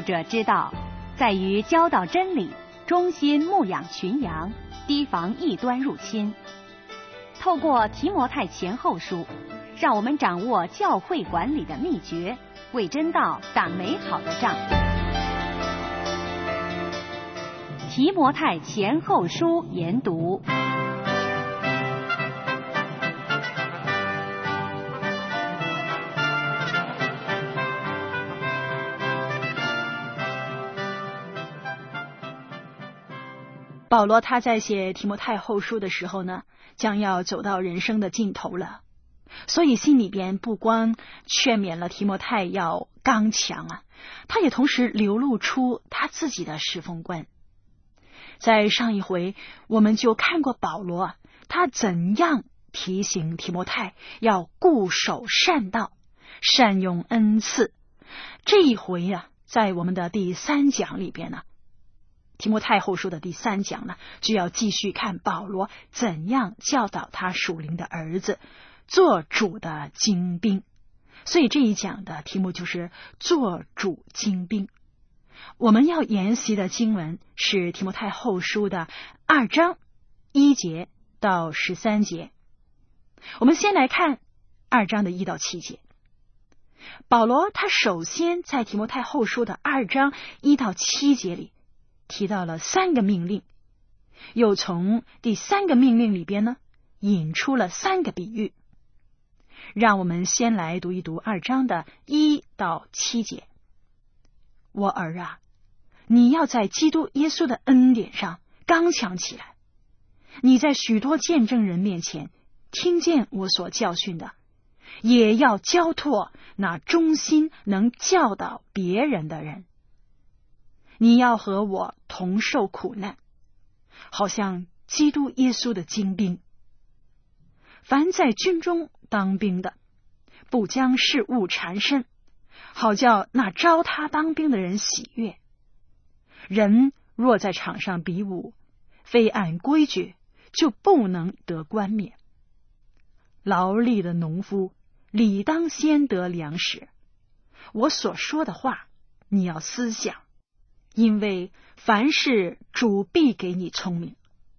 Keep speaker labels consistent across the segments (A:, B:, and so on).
A: 保罗他在写提摩太后书的时候呢，将要走到人生的尽头了，所以心里边不光劝勉了提摩太要刚强啊，他也同时流露出他自己的侍奉观。在上一回我们就看过保罗他怎样提醒提摩太要固守善道，善用恩赐。这一回啊，在我们的第3讲里边呢，提摩太后书的第3讲呢，就要继续看保罗怎样教导他属灵的儿子做主的精兵。所以这一讲的题目就是做主精兵。我们要研习的经文是提摩太后书的2章1节到13节。我们先来看2章的1到7节。保罗他首先在提摩太后书的2章1到7节里提到了3个命令，又从第3个命令里边呢引出了3个比喻。让我们先来读一读2章的1到7节。我儿啊，你要在基督耶稣的恩典上刚强起来。你在许多见证人面前听见我所教训的，也要交托那忠心能教导别人的人。你要和我同受苦难，好像基督耶稣的精兵。凡在军中当兵的，不将事物缠身，好叫那招他当兵的人喜悦。人若在场上比武，非按规矩，就不能得冠冕。劳力的农夫理当先得粮食。我所说的话，你要思想，因为凡事主必给你聪明。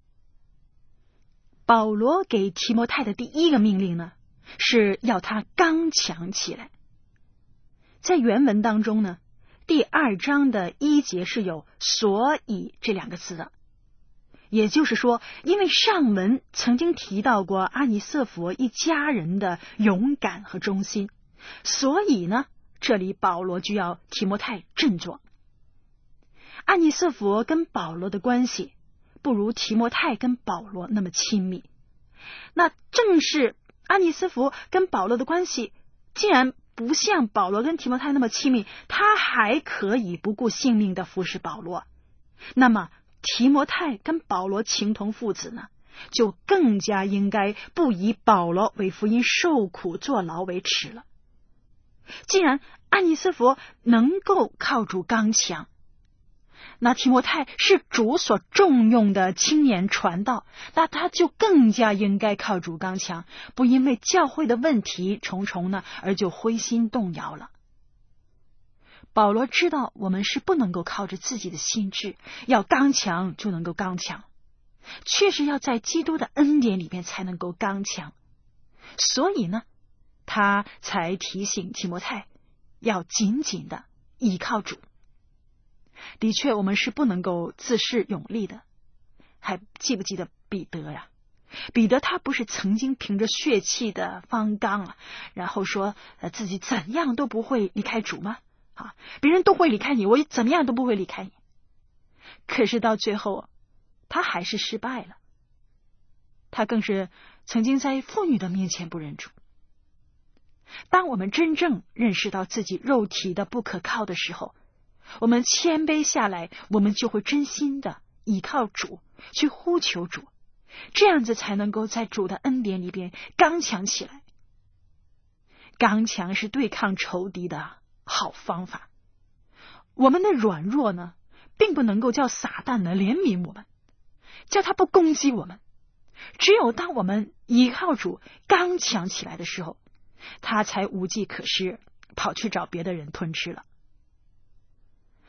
A: 保罗给提摩太的第1个命令呢，是要他刚强起来。在原文当中呢，第2章的1节是有所以这2个字的，也就是说，因为上文曾经提到过阿尼色弗一家人的勇敢和忠心，所以呢，这里保罗就要提摩太振作。阿尼色弗跟保罗的关系不如提摩太跟保罗那么亲密，那正是阿尼色弗跟保罗的关系既然不像保罗跟提摩太那么亲密，他还可以不顾性命的服侍保罗，那么提摩太跟保罗情同父子呢，就更加应该不以保罗为福音受苦坐牢为耻了。既然阿尼色弗能够靠主刚强，那提摩太是主所重用的青年传道，那他就更加应该靠主刚强，不因为教会的问题重重呢而就灰心动摇了。保罗知道我们是不能够靠着自己的心智要刚强就能够刚强，确实要在基督的恩典里面才能够刚强，所以呢，他才提醒提摩太要紧紧的依靠主。的确，我们是不能够自恃勇力的。还记不记得彼得呀？彼得他不是曾经凭着血气的方刚啊，然后说自己怎样都不会离开主吗？别人都会离开你，我怎么样都不会离开你。可是到最后他还是失败了。他更是曾经在妇女的面前不认主。当我们真正认识到自己肉体的不可靠的时候，我们谦卑下来，我们就会真心的依靠主，去呼求主，这样子才能够在主的恩典里边刚强起来。刚强是对抗仇敌的好方法。我们的软弱呢，并不能够叫撒旦呢怜悯我们，叫他不攻击我们。只有当我们依靠主刚强起来的时候，他才无计可施，跑去找别的人吞吃了。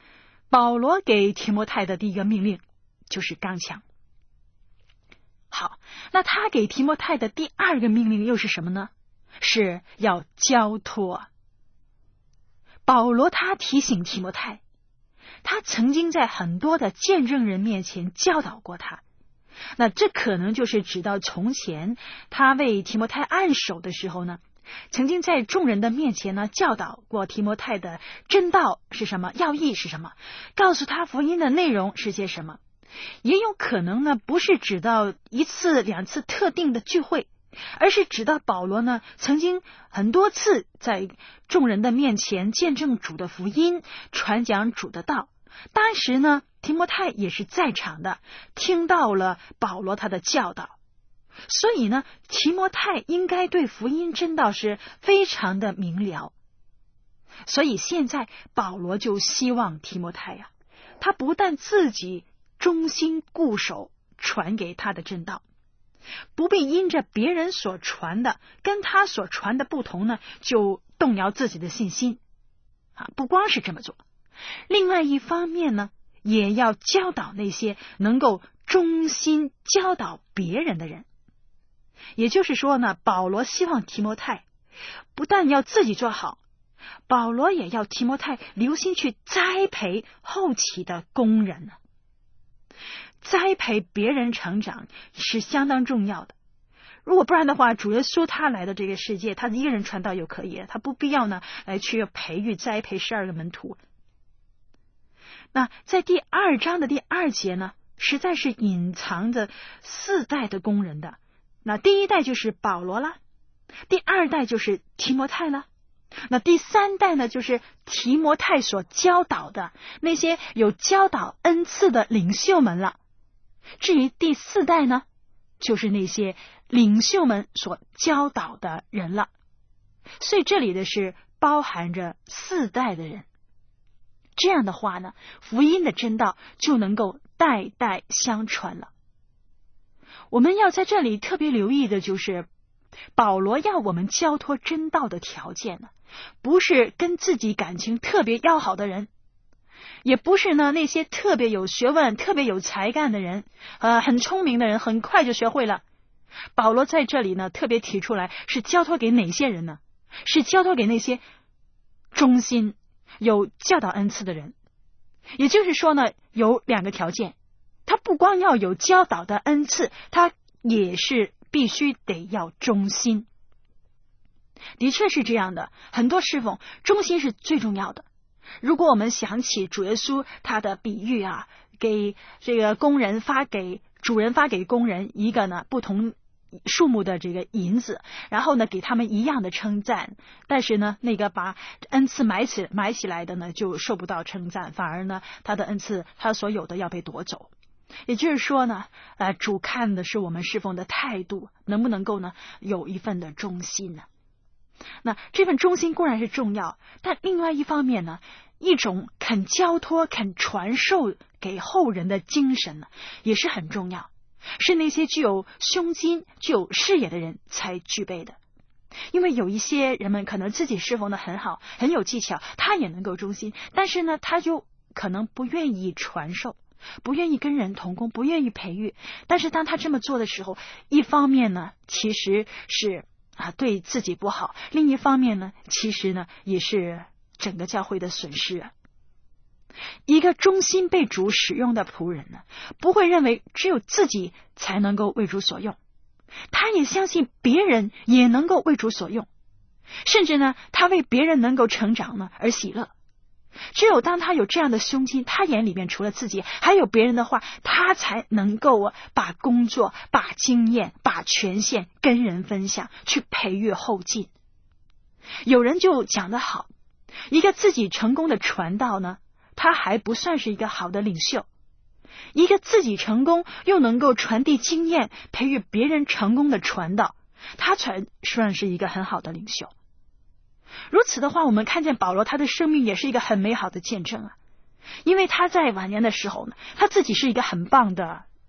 A: 保罗给提摩太的第一个命令就是刚强。好，那他给提摩太的第二个命令又是什么呢？是要交托。保罗他提醒提摩太，他曾经在很多的见证人面前教导过他，那这可能就是指到从前他为提摩太按手的时候呢，曾经在众人的面前呢教导过提摩太的真道是什么，要义是什么，告诉他福音的内容是些什么。也有可能呢不是指到一次两次特定的聚会，而是指到保罗呢曾经很多次在众人的面前见证主的福音，传讲主的道。当时呢提摩太也是在场的，听到了保罗他的教导，所以呢提摩太应该对福音真道是非常的明了。所以现在保罗就希望提摩太呀，他不但自己忠心固守传给他的真道，不必因着别人所传的跟他所传的不同呢，就动摇自己的信心不光是这么做，另外一方面呢，也要教导那些能够忠心教导别人的人。也就是说呢，保罗希望提摩太不但要自己做好，保罗也要提摩太留心去栽培后期的工人呢。栽培别人成长是相当重要的，如果不然的话，主耶稣他来到这个世界，他一个人传道就可以了，他不必要呢来去培育栽培12个门徒。那在第2章的第2节呢，实在是隐藏着4代的工人的。那第1代就是保罗啦，第2代就是提摩太啦，那第3代呢就是提摩太所教导的那些有教导恩赐的领袖们了。至于第4代呢，就是那些领袖们所教导的人了。所以这里的是包含着4代的人。这样的话呢，福音的真道就能够代代相传了。我们要在这里特别留意的就是，保罗要我们交托真道的条件呢，不是跟自己感情特别要好的人，也不是呢那些特别有学问特别有才干的人，很聪明的人很快就学会了。保罗在这里呢特别提出来，是交托给哪些人呢？是交托给那些忠心有教导恩赐的人。也就是说呢，有2个条件，他不光要有教导的恩赐，他也是必须得要忠心。的确是这样的，很多侍奉忠心是最重要的。如果我们想起主耶稣他的比喻给这个工人主人发给工人一个呢不同数目的这个银子，然后呢给他们一样的称赞，但是呢那个把恩赐买起来的呢就受不到称赞，反而呢他的恩赐他所有的要被夺走。也就是说呢主看的是我们侍奉的态度，能不能够呢有一份的忠心呢？那这份忠心固然是重要，但另外一方面呢，一种肯交托肯传授给后人的精神呢也是很重要，是那些具有胸襟具有视野的人才具备的。因为有一些人们可能自己侍奉的很好很有技巧，他也能够忠心，但是呢他就可能不愿意传授，不愿意跟人同工，不愿意培育。但是当他这么做的时候，一方面呢其实是对自己不好，另一方面呢其实呢也是整个教会的损失。一个忠心被主使用的仆人呢，不会认为只有自己才能够为主所用，他也相信别人也能够为主所用，甚至呢他为别人能够成长呢而喜乐。只有当他有这样的胸襟，他眼里面除了自己还有别人的话，他才能够把工作把经验把权限跟人分享，去培育后进。有人就讲得好，一个自己成功的传道呢，他还不算是一个好的领袖；一个自己成功又能够传递经验培育别人成功的传道，他才算是一个很好的领袖。如此的话，我们看见保罗他的生命也是一个很美好的见证因为他在晚年的时候呢，他自己是一个很棒的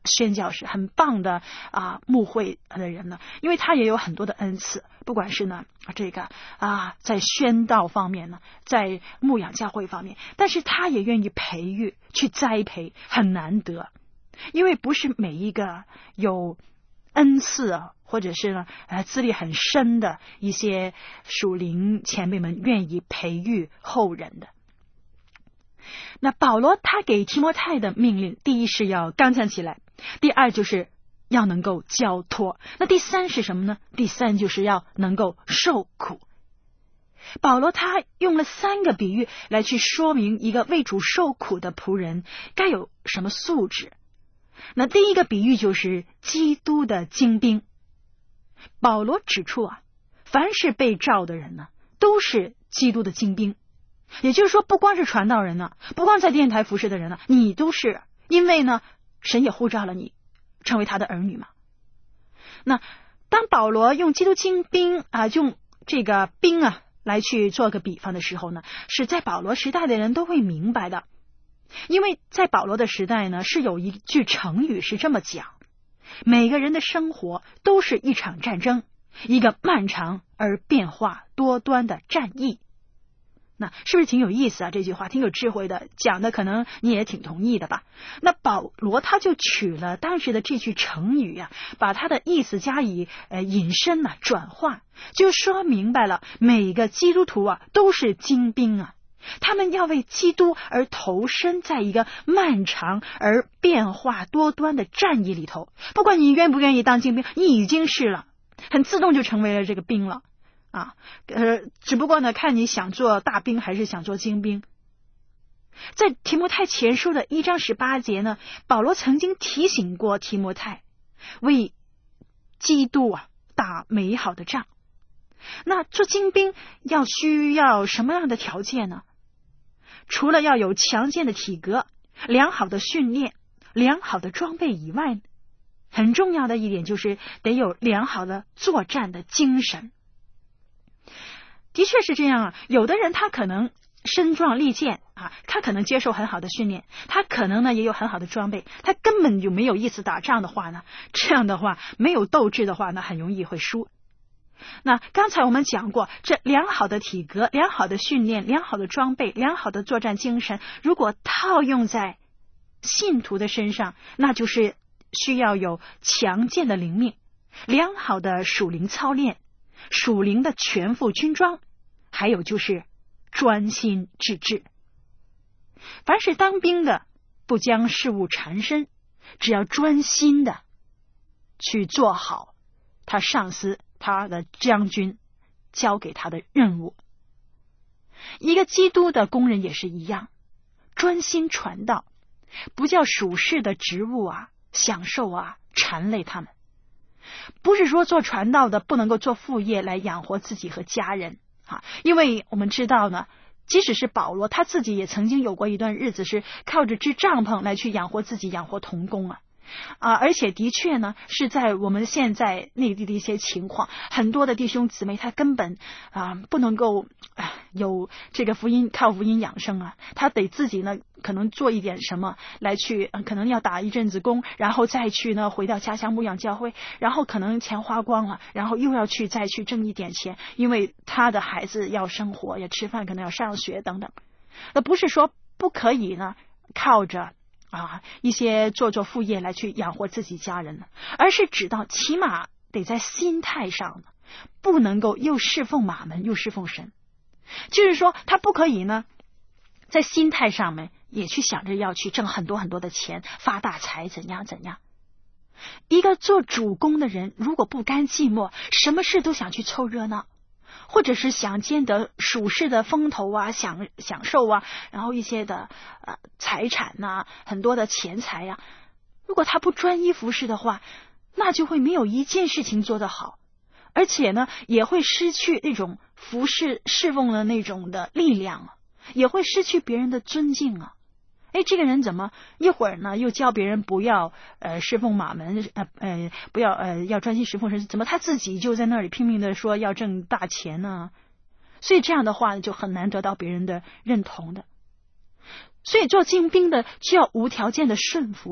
A: 宣教士，很棒的牧会的人呢，因为他也有很多的恩赐，不管是呢在宣道方面呢，在牧养教会方面，但是他也愿意培育去栽培，很难得，因为不是每一个有恩赐或者是呢资历很深的一些属灵前辈们愿意培育后人的。那保罗他给提摩太的命令，第一是要刚强起来，第二就是要能够交托，那第三是什么呢？第三就是要能够受苦。保罗他用了3个比喻来去说明一个为主受苦的仆人该有什么素质。那第一个比喻就是基督的精兵。保罗指出凡是被召的人呢，都是基督的精兵。也就是说，不光是传道人呢，不光在电台服侍的人呢，你都是，因为呢神也呼召了你成为他的儿女嘛。那当保罗用基督精兵用这个兵来去做个比方的时候呢，是在保罗时代的人都会明白的。因为在保罗的时代呢，是有一句成语是这么讲：每个人的生活都是一场战争，一个漫长而变化多端的战役。那是不是挺有意思这句话挺有智慧的，讲的可能你也挺同意的吧。那保罗他就取了当时的这句成语把他的意思加以引申转化，就说明白了每个基督徒都是精兵他们要为基督而投身在一个漫长而变化多端的战役里头。不管你愿不愿意当精兵，你已经是了，很自动就成为了这个兵了只不过呢，看你想做大兵还是想做精兵。在提摩太前书的1章18节呢，保罗曾经提醒过提摩太为基督打美好的仗。那做精兵需要什么样的条件呢？除了要有强健的体格、良好的训练、良好的装备以外，很重要的一点就是得有良好的作战的精神。的确是这样有的人他可能身壮力健他可能接受很好的训练，他可能呢也有很好的装备，他根本就没有意思打仗的话呢，这样的话没有斗志的话呢，很容易会输。那刚才我们讲过，这良好的体格、良好的训练、良好的装备、良好的作战精神，如果套用在信徒的身上，那就是需要有强健的灵命、良好的属灵操练、属灵的全副军装，还有就是专心致志。凡是当兵的，不将事务缠身，只要专心的去做好他上司他的将军交给他的任务。一个基督的工人也是一样，专心传道，不叫属世的职务享受缠累他们。不是说做传道的不能够做副业来养活自己和家人因为我们知道呢，即使是保罗他自己也曾经有过一段日子是靠着支帐篷来去养活自己，养活同工而且的确呢，是在我们现在内地的一些情况，很多的弟兄姊妹他根本不能够有这个靠福音养生他得自己呢可能做一点什么来去可能要打一阵子工，然后再去呢回到家乡牧养教会，然后可能钱花光了，然后又要再去挣一点钱，因为他的孩子要生活要吃饭，可能要上学等等。不是说不可以呢靠着一些做副业来去养活自己家人呢，而是指到起码得在心态上呢，不能够又侍奉马门又侍奉神。就是说他不可以呢在心态上面也去想着要去挣很多很多的钱，发大财怎样怎样。一个做主公的人如果不甘寂寞，什么事都想去凑热闹，或者是想兼得属世的风头享受然后一些的财产很多的钱财如果他不专一服侍的话，那就会没有一件事情做得好，而且呢也会失去那种服侍侍奉的那种的力量也会失去别人的尊敬这个人怎么一会儿呢又教别人不要侍奉马门不要要专心侍奉神，怎么他自己就在那里拼命的说要挣大钱呢？所以这样的话就很难得到别人的认同的。所以做精兵的就要无条件的顺服，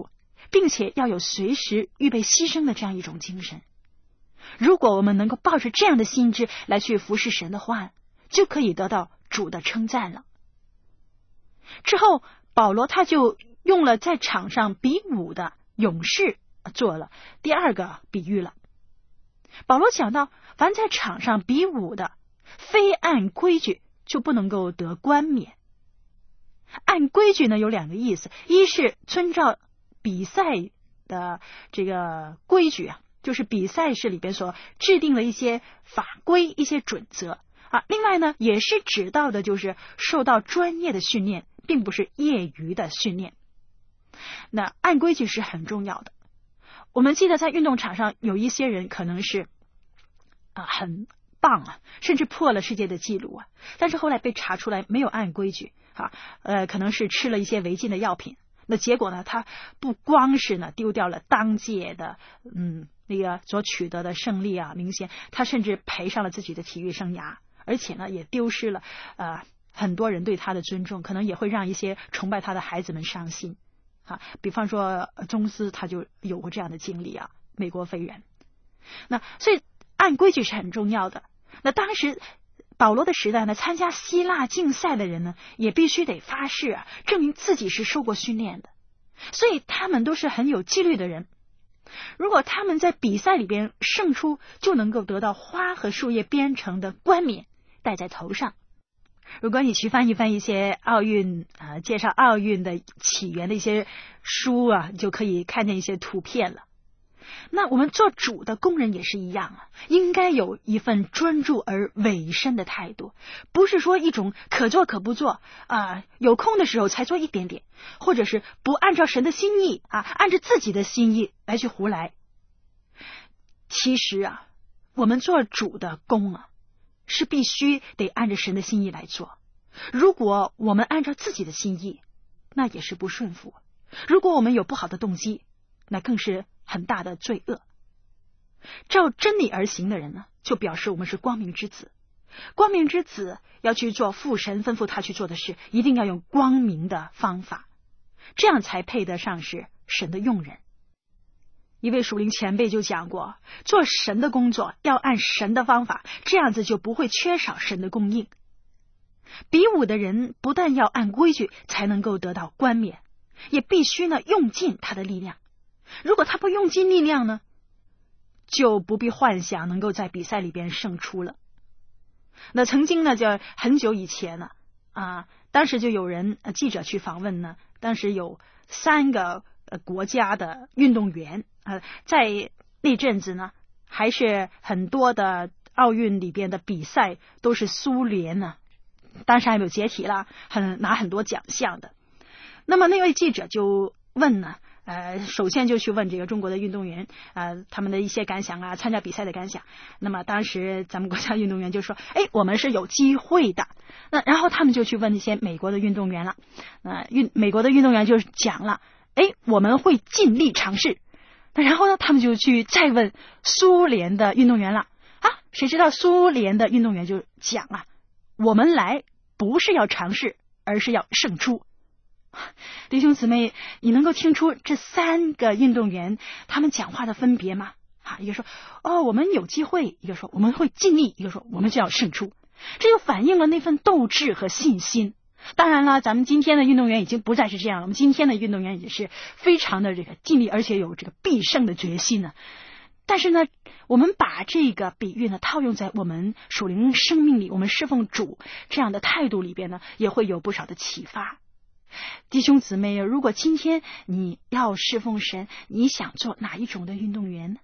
A: 并且要有随时预备牺牲的这样一种精神。如果我们能够抱着这样的心志来去服侍神的话，就可以得到主的称赞了。之后保罗他就用了在场上比武的勇士做了第二个比喻了。保罗讲到，凡在场上比武的，非按规矩就不能够得冠冕。按规矩呢有两个意思，一是遵照比赛的这个规矩啊，就是比赛事里边所制定的一些法规、一些准则啊。另外呢，也是指到的就是受到专业的训练，并不是业余的训练。那按规矩是很重要的。我们记得在运动场上有一些人可能是很棒啊，甚至破了世界的纪录啊，但是后来被查出来没有按规矩啊，可能是吃了一些违禁的药品。那结果呢，他不光是呢丢掉了当届的那个所取得的胜利啊名衔，他甚至赔上了自己的体育生涯，而且呢也丢失了很多人对他的尊重，可能也会让一些崇拜他的孩子们伤心啊。比方说宗斯他就有过这样的经历啊，美国飞人。那所以按规矩是很重要的。那当时保罗的时代呢，参加希腊竞赛的人呢，也必须得发誓啊，证明自己是受过训练的。所以他们都是很有纪律的人。如果他们在比赛里边胜出，就能够得到花和树叶编成的冠冕戴在头上。如果你去翻一些奥运介绍奥运的起源的一些书啊，就可以看见一些图片了。那我们做主的工人也是一样啊，应该有一份专注而委身的态度，不是说一种可做可不做有空的时候才做一点点，或者是不按照神的心意按照自己的心意来去胡来。其实我们做主的工是必须得按照神的心意来做。如果我们按照自己的心意，那也是不顺服；如果我们有不好的动机，那更是很大的罪恶。照真理而行的人呢，就表示我们是光明之子。光明之子要去做父神吩咐他去做的事，一定要用光明的方法，这样才配得上是神的用人。一位属灵前辈就讲过，做神的工作要按神的方法，这样子就不会缺少神的供应。比武的人不但要按规矩才能够得到冠冕，也必须呢用尽他的力量。如果他不用尽力量呢，就不必幻想能够在比赛里边胜出了。那曾经呢，就很久以前呢当时就有人记者去访问呢，当时有3个国家的运动员在那阵子呢，还是很多的奥运里边的比赛都是苏联呢，当时还没有解体了，拿很多奖项的。那么那位记者就问呢，首先就去问这个中国的运动员他们的一些感想参加比赛的感想。那么当时咱们国家运动员就说我们是有机会的。那然后他们就去问一些美国的运动员了。美国的运动员就讲了我们会尽力尝试。那然后呢，他们就去再问苏联的运动员了谁知道苏联的运动员就讲我们来不是要尝试，而是要胜出。弟兄姊妹，你能够听出这3个运动员他们讲话的分别吗？一个说我们有机会，一个说我们会尽力，一个说我们就要胜出。这就反映了那份斗志和信心。当然了，咱们今天的运动员已经不再是这样了，我们今天的运动员也是非常的这个尽力，而且有这个必胜的决心呢。但是呢，我们把这个比喻呢套用在我们属灵生命里，我们侍奉主这样的态度里边呢，也会有不少的启发。弟兄姊妹，如果今天你要侍奉神，你想做哪一种的运动员呢？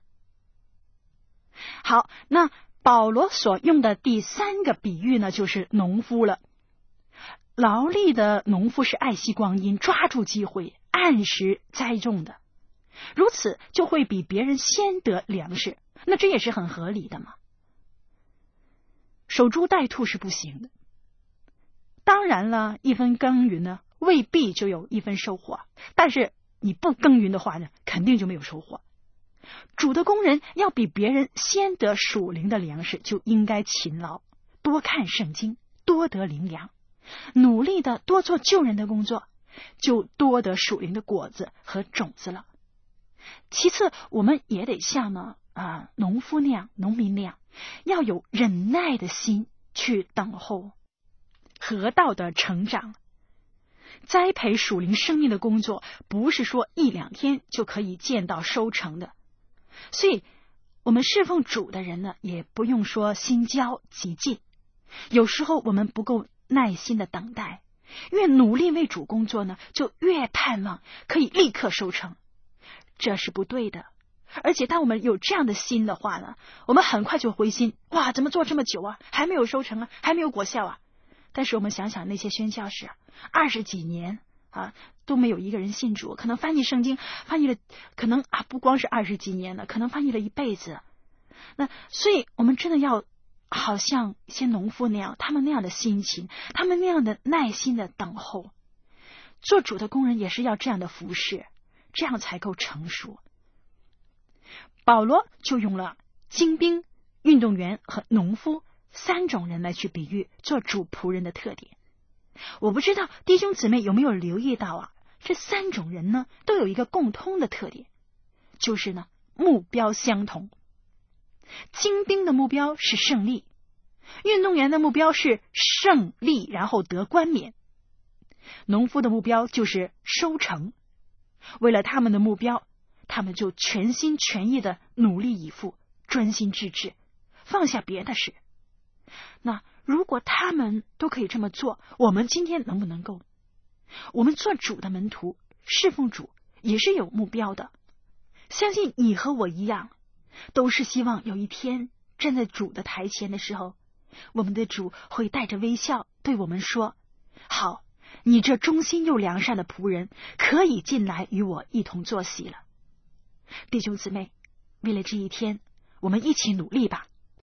A: 好，那保罗所用的第3个比喻呢，就是农夫了。劳力的农夫是爱惜光阴，抓住机会，按时栽种的，如此就会比别人先得粮食，那这也是很合理的嘛。守株待兔是不行的。当然了，一分耕耘呢，未必就有一分收获，但是你不耕耘的话呢，肯定就没有收获。主的工人要比别人先得属灵的粮食，就应该勤劳，多看圣经，多得灵粮，努力的多做救人的工作，就多得属灵的果子和种子了。 其次，我们也得像农夫那样、农民那样，要有忍耐的心去等候河道的成长。栽培属灵生命的工作，不是说一两天就可以见到收成的。所以我们侍奉主的人呢，也不用说心焦急进。有时候我们不够耐心的等待，越努力为主工作呢，就越盼望可以立刻收成，这是不对的。而且当我们有这样的心的话呢，我们很快就灰心，哇，怎么做这么久啊，还没有收成啊，还没有果效啊。但是我们想想那些宣教士20几年都没有一个人信主，可能翻译圣经翻译了，可能不光是20几年了，可能翻译了一辈子。那所以我们真的要好像一些农夫那样，他们那样的心情，他们那样的耐心的等候。做主的工人也是要这样的服侍，这样才够成熟。保罗就用了精兵、运动员和农夫3种人来去比喻做主仆人的特点。我不知道弟兄姊妹有没有留意到这3种人呢，都有一个共通的特点，就是呢目标相同。精兵的目标是胜利，运动员的目标是胜利然后得冠冕，农夫的目标就是收成。为了他们的目标，他们就全心全意的努力以赴，专心致志，放下别的事。那如果他们都可以这么做，我们今天能不能够？我们做主的门徒，侍奉主也是有目标的。相信你和我一样，都是希望有一天站在主的台前的时候，我们的主会带着微笑对我们说，好，你这忠心又良善的仆人，可以进来与我一同坐席了。弟兄姊妹，为了这一天，我们一起努力吧。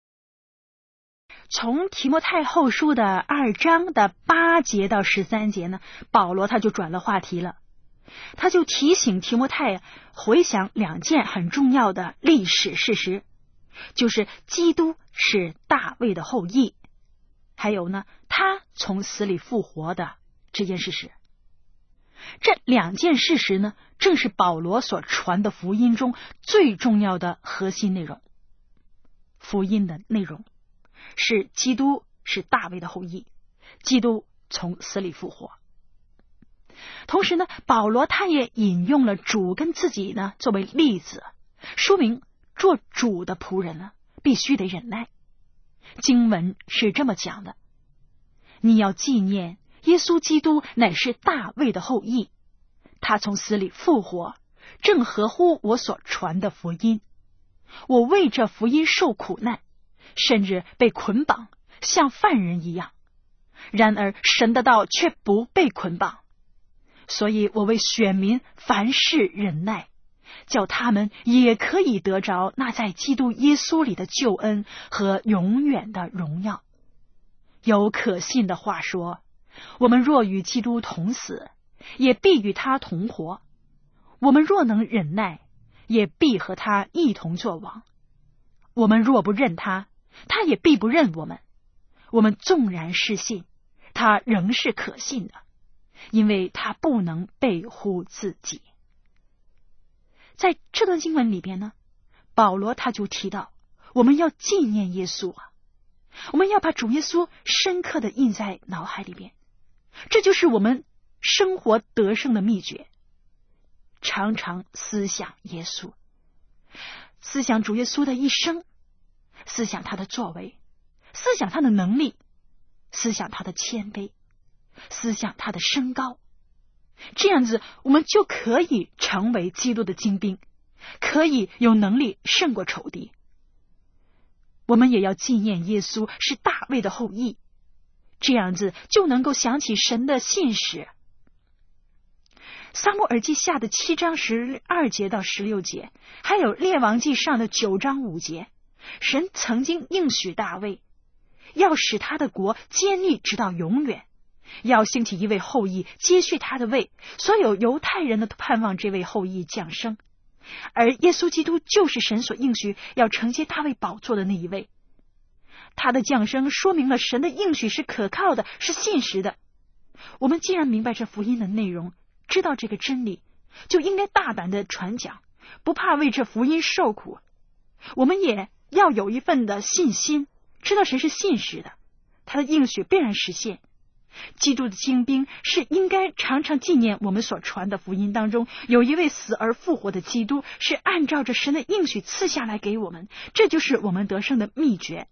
A: 从提摩太后书的2章的8节到13节呢，保罗他就转了话题了。他就提醒提摩太回想2件很重要的历史事实，就是基督是大卫的后裔，还有呢他从死里复活的这件事实。这2件事实呢，正是保罗所传的福音中最重要的核心内容。福音的内容是基督是大卫的后裔，基督从死里复活。同时呢，保罗他也引用了主跟自己呢作为例子，说明做主的仆人呢必须得忍耐。经文是这么讲的，你要纪念耶稣基督乃是大卫的后裔，他从死里复活，正合乎我所传的福音。我为这福音受苦难，甚至被捆绑，像犯人一样。然而神的道却不被捆绑，所以我为选民凡事忍耐，叫他们也可以得着那在基督耶稣里的救恩和永远的荣耀。有可信的话说，我们若与基督同死，也必与他同活；我们若能忍耐，也必和他一同作王。我们若不认他，他也必不认我们。我们纵然失信，他仍是可信的，因为他不能背乎自己。在这段经文里边呢，保罗他就提到，我们要纪念耶稣我们要把主耶稣深刻的印在脑海里边，这就是我们生活得胜的秘诀。常常思想耶稣，思想主耶稣的一生，思想他的作为，思想他的能力，思想他的谦卑，思想他的升高。这样子我们就可以成为基督的精兵，可以有能力胜过仇敌。我们也要纪念耶稣是大卫的后裔，这样子就能够想起神的信实。撒母耳记下的7章12节到16节，还有列王记上的9章5节，神曾经应许大卫，要使他的国坚立直到永远，要兴起一位后裔接续他的位，所有犹太人都盼望这位后裔降生。而耶稣基督就是神所应许要承接大卫宝座的那一位。他的降生说明了神的应许是可靠的，是信实的。我们既然明白这福音的内容，知道这个真理，就应该大胆的传讲， 不怕为这福音受苦。我们也要有一份的信心，知道神是信实的，他的应许必然实现。基督的精兵是应该常常纪念我们所传的福音当中有一位死而复活的基督，是按照着神的应许赐下来给我们，这就是我们得胜的秘诀。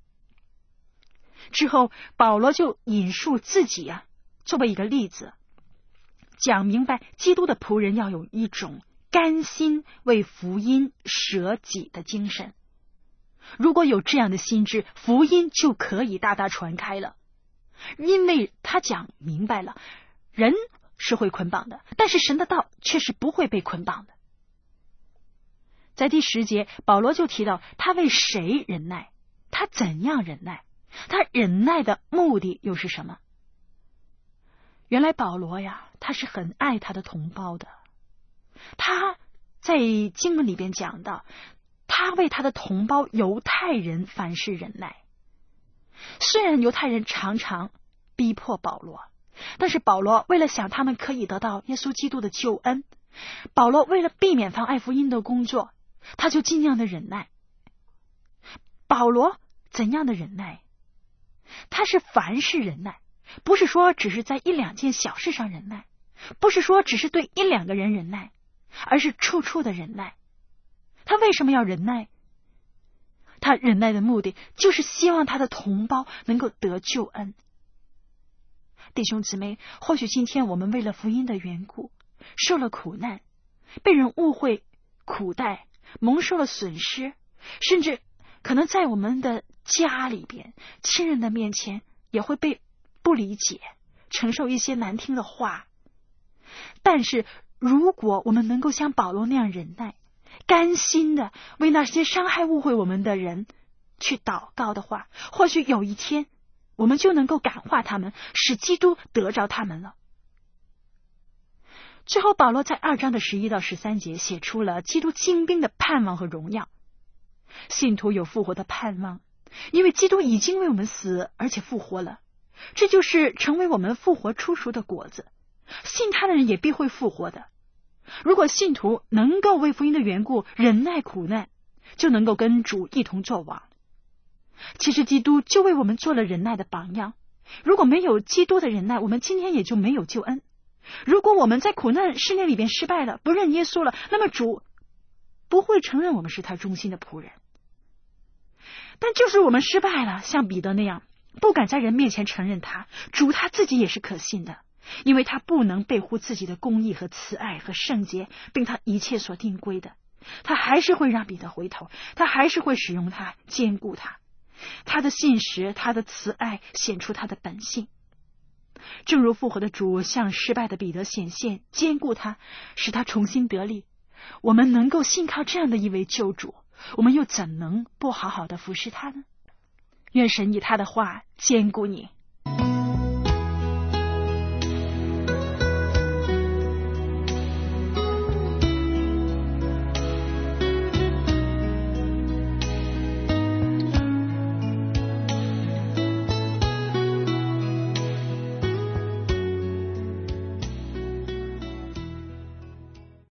A: 之后保罗就引述自己作为一个例子，讲明白基督的仆人要有一种甘心为福音舍己的精神。如果有这样的心智，福音就可以大大传开了。因为他讲明白了，人是会捆绑的，但是神的道却是不会被捆绑的。在第10节，保罗就提到他为谁忍耐，他怎样忍耐，他忍耐的目的又是什么。原来保罗他是很爱他的同胞的。他在经文里边讲到，他为他的同胞犹太人凡事忍耐。虽然犹太人常常逼迫保罗，但是保罗为了想他们可以得到耶稣基督的救恩，保罗为了避免妨碍福音的工作，他就尽量的忍耐。保罗怎样的忍耐？他是凡事忍耐，不是说只是在1、2件小事上忍耐，不是说只是对1、2个人忍耐，而是处处的忍耐。他为什么要忍耐？他忍耐的目的就是希望他的同胞能够得救恩。弟兄姊妹，或许今天我们为了福音的缘故受了苦难，被人误会苦待，蒙受了损失，甚至可能在我们的家里边亲人的面前也会被不理解，承受一些难听的话。但是如果我们能够像保罗那样忍耐，甘心的为那些伤害误会我们的人去祷告的话，或许有一天我们就能够感化他们，使基督得着他们了。最后保罗在2章的11到13节写出了基督精兵的盼望和荣耀。信徒有复活的盼望，因为基督已经为我们死而且复活了，这就是成为我们复活出熟的果子。信他的人也必会复活的。如果信徒能够为福音的缘故忍耐苦难，就能够跟主一同作王。其实基督就为我们做了忍耐的榜样，如果没有基督的忍耐，我们今天也就没有救恩。如果我们在苦难试炼里边失败了，不认耶稣了，那么主不会承认我们是他忠心的仆人。但就是我们失败了，像彼得那样不敢在人面前承认他，主他自己也是可信的，因为他不能背乎自己的公义和慈爱和圣洁，并他一切所定规的，他还是会让彼得回头，他还是会使用他，坚固他，他的信实，他的慈爱显出他的本性。正如复活的主向失败的彼得显现，坚固他，使他重新得力。我们能够信靠这样的一位救主，我们又怎能不好好的服侍他呢？愿神以他的话坚固你，